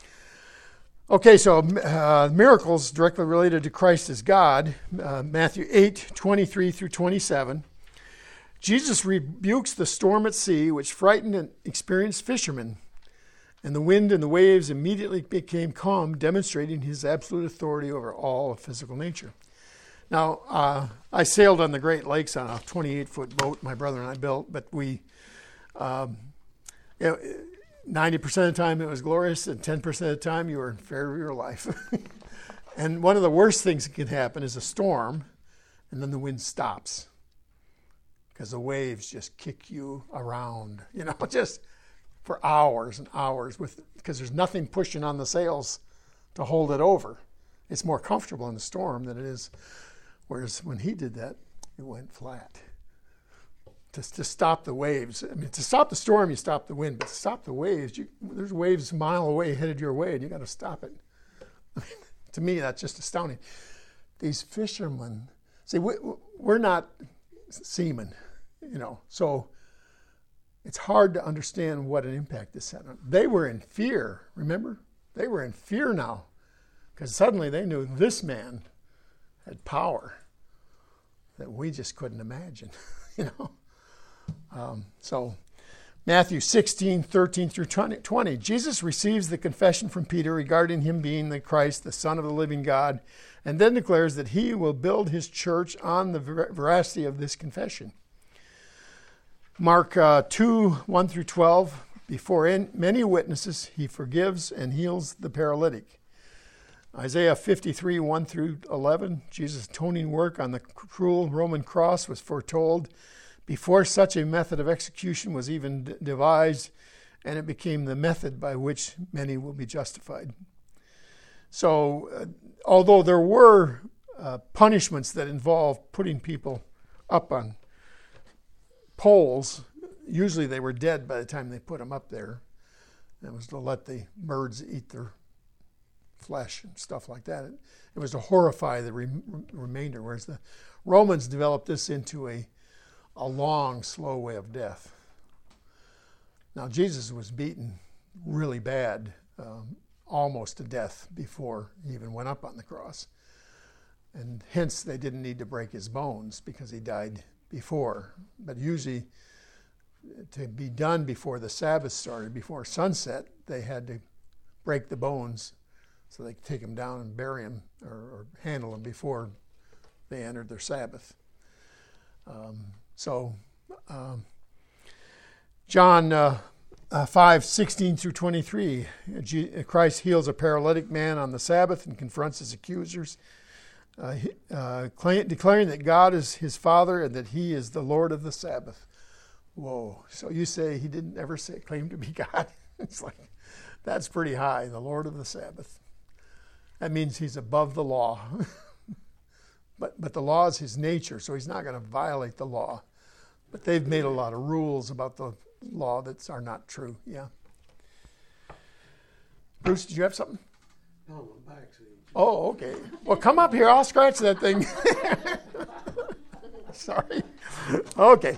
okay, so uh, miracles directly related to Christ as God. Uh, Matthew eight twenty-three through twenty-seven. Jesus rebukes the storm at sea, which frightened and experienced fishermen, and the wind and the waves immediately became calm, demonstrating his absolute authority over all of physical nature. Now, uh, I sailed on the Great Lakes on a twenty-eight foot boat my brother and I built, but we, um, you know, ninety percent of the time it was glorious, and ten percent of the time you were in fear of your life. And one of the worst things that can happen is a storm, and then the wind stops, because the waves just kick you around, you know, just for hours and hours, with because there's nothing pushing on the sails to hold it over. It's more comfortable in the storm than it is. Whereas when he did that, it went flat. To, to stop the waves, I mean, to stop the storm, you stop the wind, but to stop the waves, you, there's waves a mile away headed your way, and you got to stop it. I mean, to me, that's just astounding. These fishermen, see, we, we're not seamen, you know, so it's hard to understand what an impact this had on. They were in fear, remember? They were in fear now, because suddenly they knew this man had power that we just couldn't imagine, you know. Um, so Matthew sixteen, thirteen through twenty, Jesus receives the confession from Peter regarding him being the Christ, the Son of the living God, and then declares that he will build his church on the ver- veracity of this confession. Mark uh, two, one through twelve, before in, many witnesses, he forgives and heals the paralytic. Isaiah fifty-three, one through eleven, Jesus' atoning work on the cruel Roman cross was foretold before such a method of execution was even d- devised, and it became the method by which many will be justified. So, uh, although there were uh, punishments that involved putting people up on poles, usually they were dead by the time they put them up there. It was to let the birds eat their flesh and stuff like that. It, it was to horrify the re- remainder, whereas the Romans developed this into a, a long, slow way of death. Now, Jesus was beaten really bad, um, almost to death before he even went up on the cross. And hence, they didn't need to break his bones because he died before. But usually, to be done before the Sabbath started, before sunset, they had to break the bones so they could take him down and bury him or, or handle him before they entered their Sabbath. Um, so, um, John uh, uh, five, sixteen through twenty-three, Christ heals a paralytic man on the Sabbath and confronts his accusers, uh, uh, claim, declaring that God is his Father and that he is the Lord of the Sabbath. Whoa. So you say he didn't ever say claim to be God? It's like, that's pretty high, the Lord of the Sabbath. That means he's above the law. but but the law is his nature, so he's not going to violate the law. But they've made a lot of rules about the law that are not true. Yeah. Bruce, did you have something? No, my back's itchy. Oh, okay. Well, come up here. I'll scratch that thing. Sorry. Okay.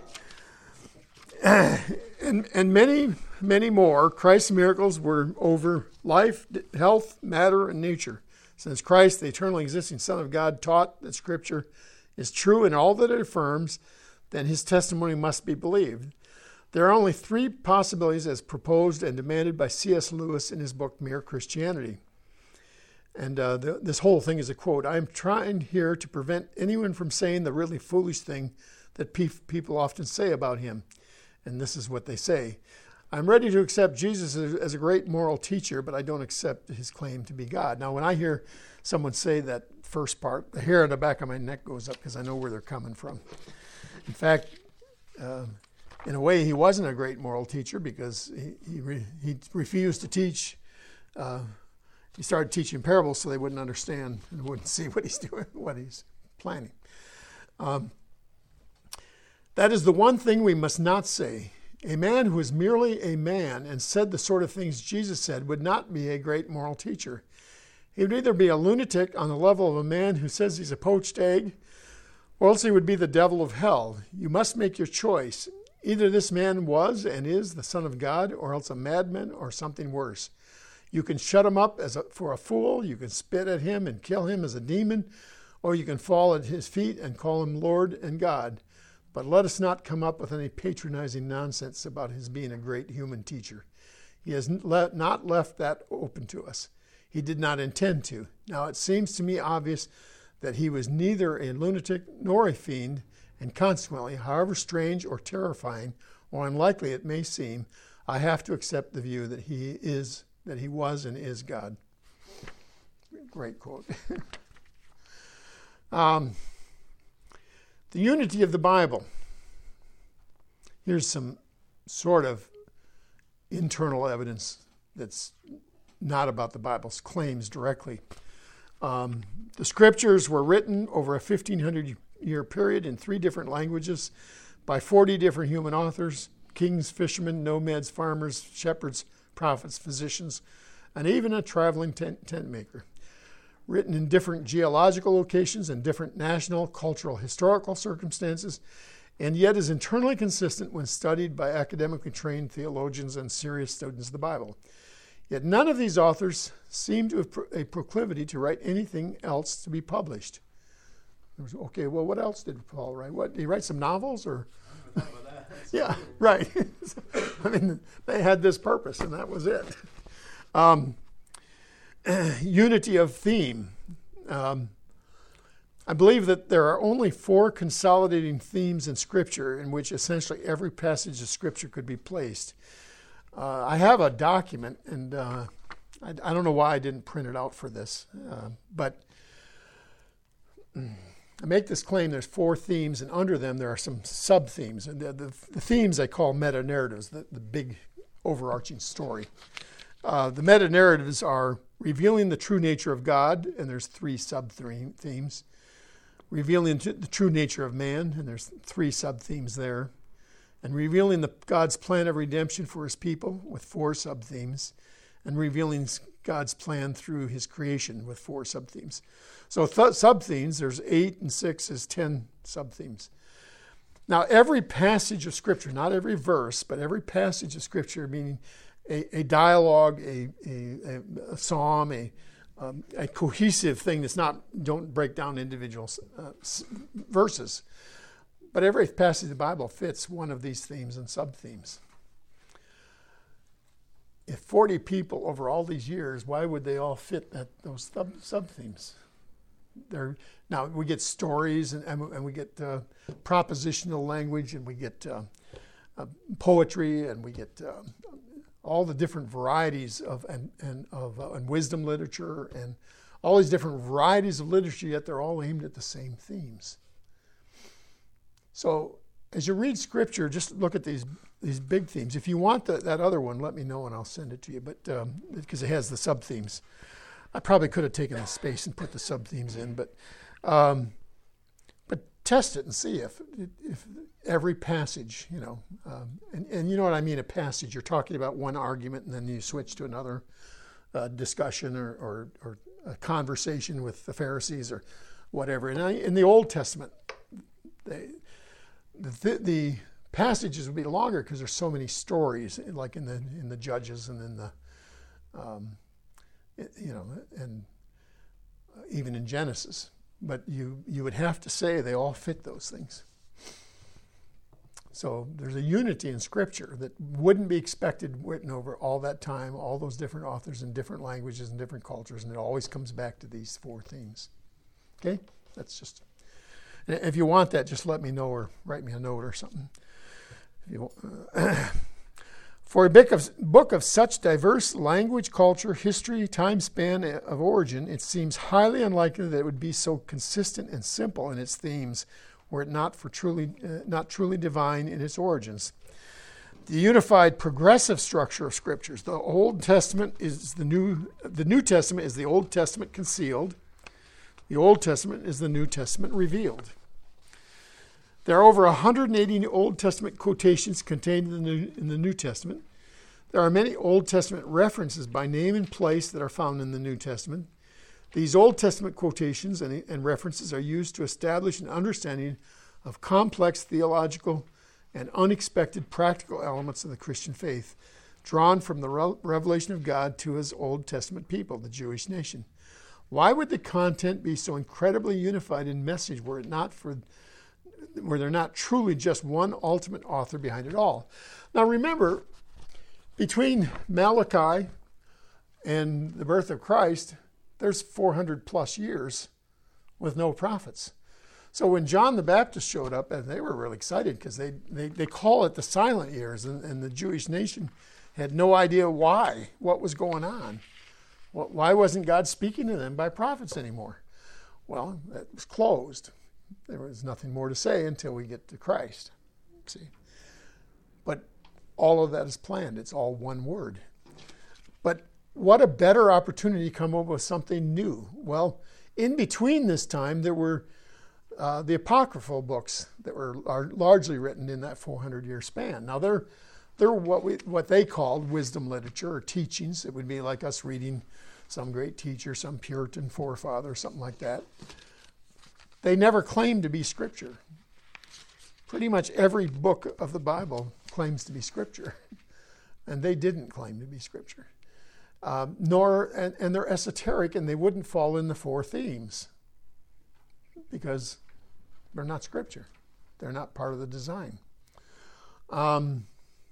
And, and many, many more, Christ's miracles were over life, health, matter, and nature. Since Christ, the eternally existing Son of God, taught that Scripture is true in all that it affirms, then his testimony must be believed. There are only three possibilities as proposed and demanded by C S Lewis in his book, Mere Christianity. And uh, the, this whole thing is a quote. I'm trying here to prevent anyone from saying the really foolish thing that pe- people often say about him. And this is what they say. I'm ready to accept Jesus as, as a great moral teacher, but I don't accept his claim to be God. Now, when I hear someone say that first part, the hair on the back of my neck goes up because I know where they're coming from. In fact, uh, in a way, he wasn't a great moral teacher because he he, re, he refused to teach. Uh, he started teaching parables so they wouldn't understand and wouldn't see what he's doing, what he's planning. Um, that is the one thing we must not say. A man who is merely a man and said the sort of things Jesus said would not be a great moral teacher. He would either be a lunatic on the level of a man who says he's a poached egg, or else he would be the devil of hell. You must make your choice. Either this man was and is the Son of God, or else a madman or something worse. You can shut him up as a, for a fool, you can spit at him and kill him as a demon, or you can fall at his feet and call him Lord and God. But let us not come up with any patronizing nonsense about his being a great human teacher. He has not left that open to us. He did not intend to. Now it seems to me obvious that he was neither a lunatic nor a fiend, and consequently, however strange or terrifying or unlikely it may seem, I have to accept the view that he is, that he was and is God. Great quote. um, the unity of the Bible. Here's some sort of internal evidence that's not about the Bible's claims directly. Um, the scriptures were written over a fifteen hundred year period in three different languages by forty different human authors, kings, fishermen, nomads, farmers, shepherds, prophets, physicians, and even a traveling tent, tent maker. Written in different geological locations and different national, cultural, historical circumstances, and yet is internally consistent when studied by academically trained theologians and serious students of the Bible. Yet none of these authors seem to have a proclivity to write anything else to be published. Okay, well, what else did Paul write? What, did he write some novels? Or yeah, right. I mean, they had this purpose, and that was it. Um, unity of theme. Um, I believe that there are only four consolidating themes in Scripture in which essentially every passage of Scripture could be placed. Uh, I have a document, and uh, I, I don't know why I didn't print it out for this, uh, but I make this claim there's four themes, and under them there are some sub-themes. And the, the, the themes I call meta-narratives, the, the big overarching story. Uh, the meta-narratives are revealing the true nature of God, and there's three sub-themes. Revealing the true nature of man, and there's three sub-themes there. And revealing the, God's plan of redemption for his people with four sub-themes. And revealing God's plan through his creation with four sub-themes. So th- sub-themes, there's eight and six is ten sub-themes. Now every passage of Scripture, not every verse, but every passage of Scripture, meaning a, a dialogue, a, a, a psalm, a, um, a cohesive thing that's not, don't break down individual uh, verses. But every passage of the Bible fits one of these themes and sub-themes. If forty people over all these years, why would they all fit that, those sub, sub-themes? They're, now, we get stories, and, and we get uh, propositional language, and we get uh, uh, poetry, and we get uh, all the different varieties of and, and of uh, and wisdom literature, and all these different varieties of literature, yet they're all aimed at the same themes. So as you read Scripture, just look at these these big themes. If you want the, that other one, let me know and I'll send it to you. But um, because it has the sub themes, I probably could have taken the space and put the sub themes in. But um, but test it and see if if every passage, you know, um, and and you know what I mean. A passage, you're talking about one argument and then you switch to another uh, discussion or, or or a conversation with the Pharisees or whatever. And I, in the Old Testament, they, the the passages would be longer because there's so many stories, like in the in the Judges and in the, um, you know, and even in Genesis. But you you would have to say they all fit those things. So there's a unity in Scripture that wouldn't be expected written over all that time, all those different authors in different languages and different cultures, and it always comes back to these four themes. Okay, that's just. And if you want that, just let me know or write me a note or something. If you, uh, for a book of, book of such diverse language, culture, history, time span of origin, it seems highly unlikely that it would be so consistent and simple in its themes, were it not for truly uh, not truly divine in its origins. The unified progressive structure of Scriptures. The Old Testament is the New. The New Testament is the Old Testament concealed. The Old Testament is the New Testament revealed. There are over one hundred eighty Old Testament quotations contained in the, New, in the New Testament. There are many Old Testament references by name and place that are found in the New Testament. These Old Testament quotations and, and references are used to establish an understanding of complex theological and unexpected practical elements of the Christian faith, drawn from the re- revelation of God to his Old Testament people, the Jewish nation. Why would the content be so incredibly unified in message were it not for were there not truly just one ultimate author behind it all? Now remember, between Malachi and the birth of Christ, there's four hundred plus years with no prophets. So when John the Baptist showed up, and they were really excited because they, they, they call it the silent years, and, and the Jewish nation had no idea why, what was going on. Why wasn't God speaking to them by prophets anymore? Well, that was closed. There was nothing more to say until we get to Christ. See? But all of that is planned. It's all one word. But what a better opportunity to come up with something new. Well, in between this time, there were uh, the apocryphal books that were are largely written in that four hundred year span. Now, they're they're what we what they called wisdom literature or teachings. It would be like us reading some great teacher, some Puritan forefather, something like that. They never claimed to be Scripture. Pretty much every book of the Bible claims to be Scripture, and they didn't claim to be Scripture. Um, nor and, and they're esoteric, and they wouldn't fall in the four themes because they're not Scripture. They're not part of the design. Um,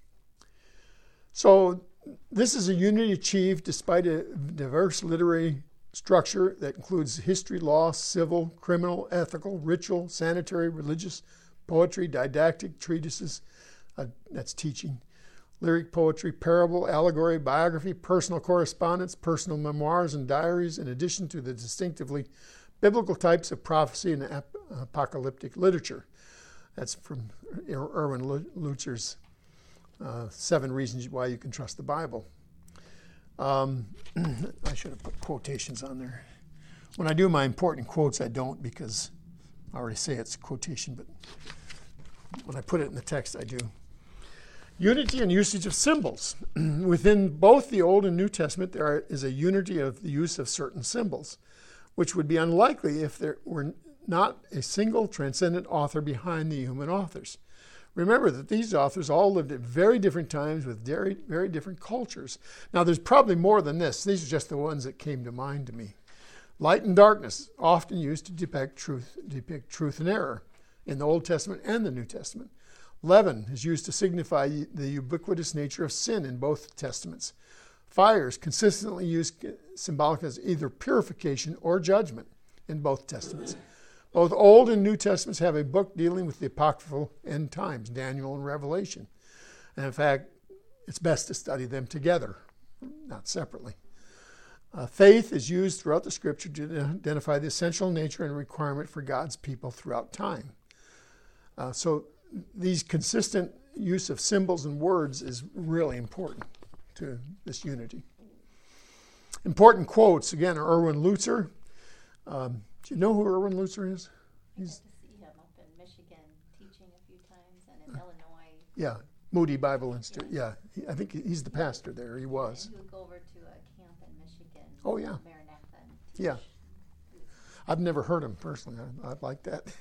so this is a unity achieved despite a diverse literary structure that includes history, law, civil, criminal, ethical, ritual, sanitary, religious, poetry, didactic, treatises, uh, that's teaching, lyric poetry, parable, allegory, biography, personal correspondence, personal memoirs, and diaries, in addition to the distinctively biblical types of prophecy and ap- apocalyptic literature. That's from Ir- Erwin Lutzer's uh, Seven Reasons Why You Can Trust the Bible. Um, I should have put quotations on there. When I do my important quotes, I don't because I already say it's quotation, but when I put it in the text, I do. Unity and usage of symbols. Within both the Old and New Testament, there are, is a unity of the use of certain symbols, which would be unlikely if there were not a single transcendent author behind the human authors. Remember that these authors all lived at very different times with very, very different cultures. Now, there's probably more than this. These are just the ones that came to mind to me. Light and darkness, often used to depict truth, depict truth and error in the Old Testament and the New Testament. Leaven is used to signify the ubiquitous nature of sin in both Testaments. Fire is consistently used symbolic as either purification or judgment in both Testaments. Both Old and New Testaments have a book dealing with the apocryphal end times, Daniel and Revelation. And in fact, it's best to study them together, not separately. Uh, faith is used throughout the Scripture to identify the essential nature and requirement for God's people throughout time. Uh, so these consistent use of symbols and words is really important to this unity. Important quotes, again, are Erwin Lutzer. Um, do you know who Erwin Lutzer is? I got to see him up in Michigan teaching a few times, and in Illinois. Yeah, Moody Bible Institute. Yeah, he, I think he's the pastor there. He was. And he would go over to a camp in Michigan. Oh, yeah. Maranatha. And teach. Yeah. I've never heard him personally. I, I'd like that.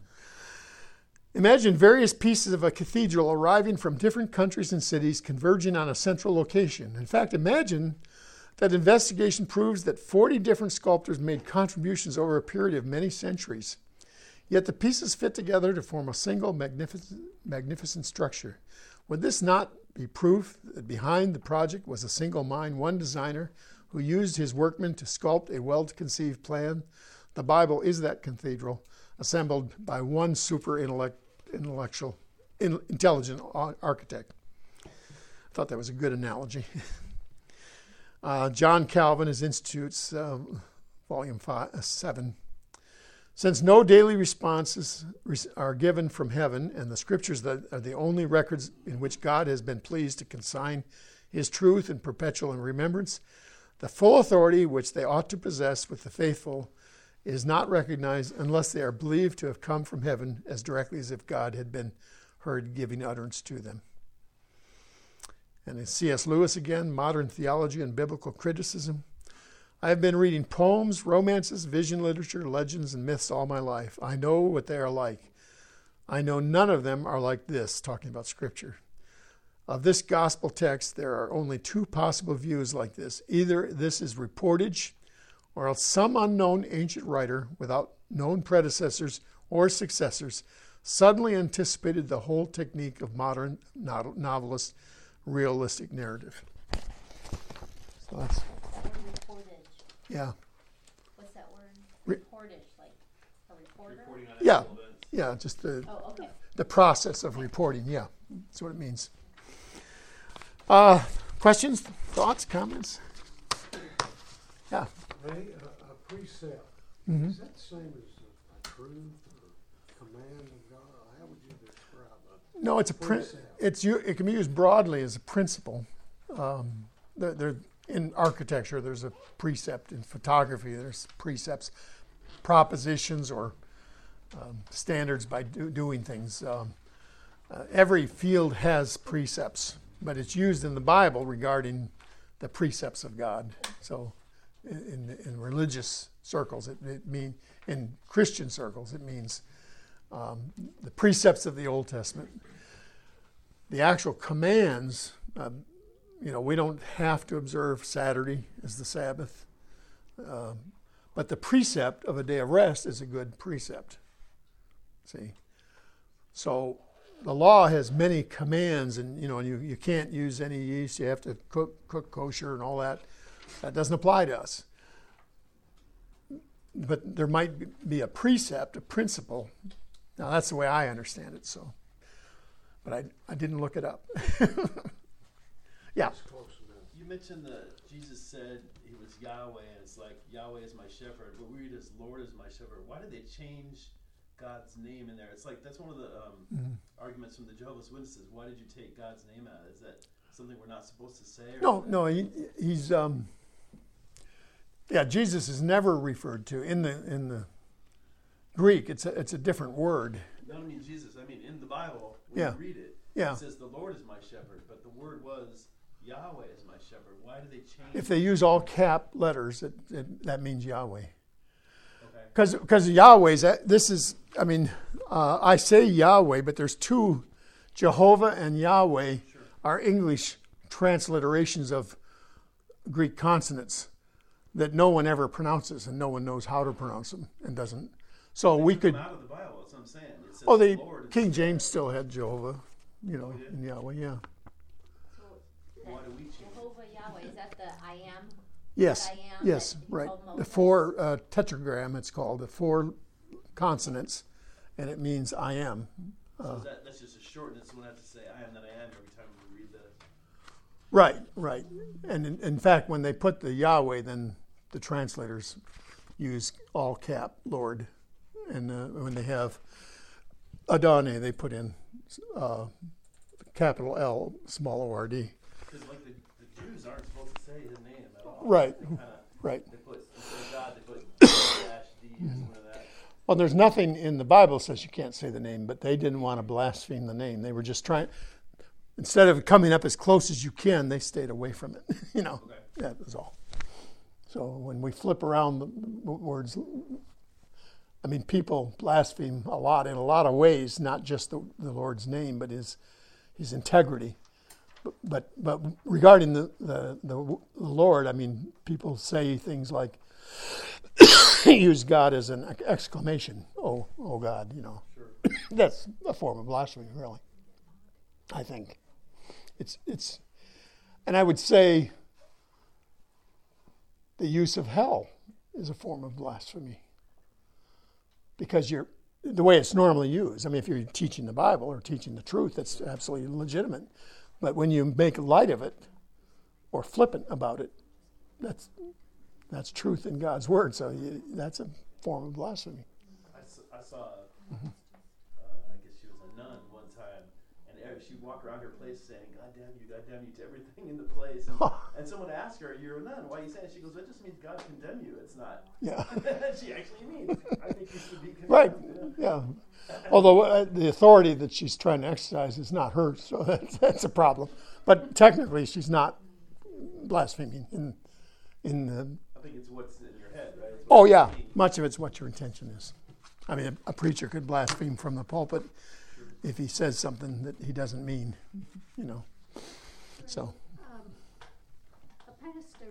Imagine various pieces of a cathedral arriving from different countries and cities converging on a central location. In fact, imagine that investigation proves that forty different sculptors made contributions over a period of many centuries. Yet the pieces fit together to form a single magnificent, magnificent structure. Would this not be proof that behind the project was a single mind, one designer who used his workmen to sculpt a well-conceived plan? The Bible is that cathedral, assembled by one super intellect, intellectual, in, intelligent architect. I thought that was a good analogy. uh, John Calvin, his Institutes, uh, Volume five, uh, seven. Since no daily responses are given from heaven, and the Scriptures that are the only records in which God has been pleased to consign His truth in perpetual remembrance, the full authority which they ought to possess with the faithful is not recognized unless they are believed to have come from heaven as directly as if God had been heard giving utterance to them. And in C S Lewis again, Modern Theology and Biblical Criticism. I have been reading poems, romances, vision literature, legends, and myths all my life. I know what they are like. I know none of them are like this, talking about Scripture. Of this gospel text, there are only two possible views like this. Either this is reportage, or else some unknown ancient writer without known predecessors or successors suddenly anticipated the whole technique of modern novelist realistic narrative. So that's, That word reportage. yeah, What's that word? Re- Reportage, like a reporter? Reporting on Yeah. actual events. yeah, just the, Oh, okay. the process of reporting. Yeah, that's what it means. Uh, questions, thoughts, comments? Yeah. Ray, a, a precept, Mhm. is that the same as a, a truth or command of God? How would you describe a No, it's a prin- precept? it's u- it can be used broadly as a principle. Um, there, there, in architecture, there's a precept. In photography, there's precepts, propositions, or um, standards by do, doing things. Um, uh, every field has precepts, but it's used in the Bible regarding the precepts of God. So, in, in religious circles, it, it mean in Christian circles, it means um, the precepts of the Old Testament. The actual commands, uh, you know, we don't have to observe Saturday as the Sabbath, um, but the precept of a day of rest is a good precept. See, so the law has many commands, and you know, you, you can't use any yeast. You have to cook cook kosher and all that. That doesn't apply to us. But there might be a precept, a principle. Now that's the way I understand it. So, but I I didn't look it up. Yeah. It's close enough. You mentioned that Jesus said he was Yahweh, and it's like Yahweh is my shepherd, but we read as Lord is my shepherd. Why did they change God's name in there? It's like that's one of the um, Mhm. arguments from the Jehovah's Witnesses. Why did you take God's name out? Is that something we're not supposed to say? Or No, no, he, he's um, yeah. Jesus is never referred to in the in the Greek. It's a it's a different word. I don't mean Jesus. I mean in the Bible when Yeah. you read it, Yeah. it says the Lord is my shepherd, but the word was Yahweh is my shepherd. Why do they change? If they use all cap letters, it, it, that means Yahweh. Okay. Because because Yahweh's that- this is I mean uh, I say Yahweh, but there's two, Jehovah and Yahweh Sure. are English transliterations of Greek consonants that no one ever pronounces, and no one knows how to pronounce them and doesn't. So They we took could. them out of the Bible. That's what I'm saying. It says Oh, they the Lord is King my James shepherd. still had Jehovah, you know, Oh, he did? and Yahweh. Yeah. So Why that do we change? Jehovah Yahweh, is that the I am? Yes. I am Yes. that he Right. told The Moses? four uh, tetragram. It's called the four consonants, and it means I am. So Uh, is that, that's just a shortened. Someone has to say I am that I am every time we read the. Right, right. And in, in fact, when they put the Yahweh, then the translators use all cap Lord. And uh, when they have Adonai, they put in uh, capital L, small O R D. Because like the, the Jews aren't supposed to say his name at all. Right. They kinda, Right. They put, instead of God, they put dash D or something like that. Well, there's nothing in the Bible that says you can't say the name, but they didn't want to blaspheme the name. They were just trying, instead of coming up as close as you can, they stayed away from it. You know, Okay. that was all. So when we flip around the words, I mean, people blaspheme a lot in a lot of ways, not just the, the Lord's name, but his his integrity. But but, but regarding the, the, the Lord, I mean, people say things like, use God as an exclamation, oh, oh God, you know. Sure. That's a form of blasphemy, really. I think. It's it's and I would say the use of hell is a form of blasphemy. Because you're the way it's normally used. I mean, if you're teaching the Bible or teaching the truth, that's absolutely legitimate. But when you make light of it or flippant about it, that's that's truth in God's word. So you, that's a form of blasphemy. I, s- I saw, uh, I guess she was a nun one time, and every- she'd walk around her place saying, God damn you, God damn you, to everything in the place. And, and someone asked her, you're a nun, why are you saying it? She goes, that just means God condemn you. It's not. Yeah. She actually means, I think you should be condemned. Right. Yeah. Yeah. Although uh, the authority that she's trying to exercise is not hers, so that's, that's a problem. But technically, she's not blaspheming in in the. I think it's what's in your head, right? It's Oh what yeah, you mean. much of it's what your intention is. I mean, a, a preacher could blaspheme from the pulpit if he says something that he doesn't mean, you know. So Um, a pastor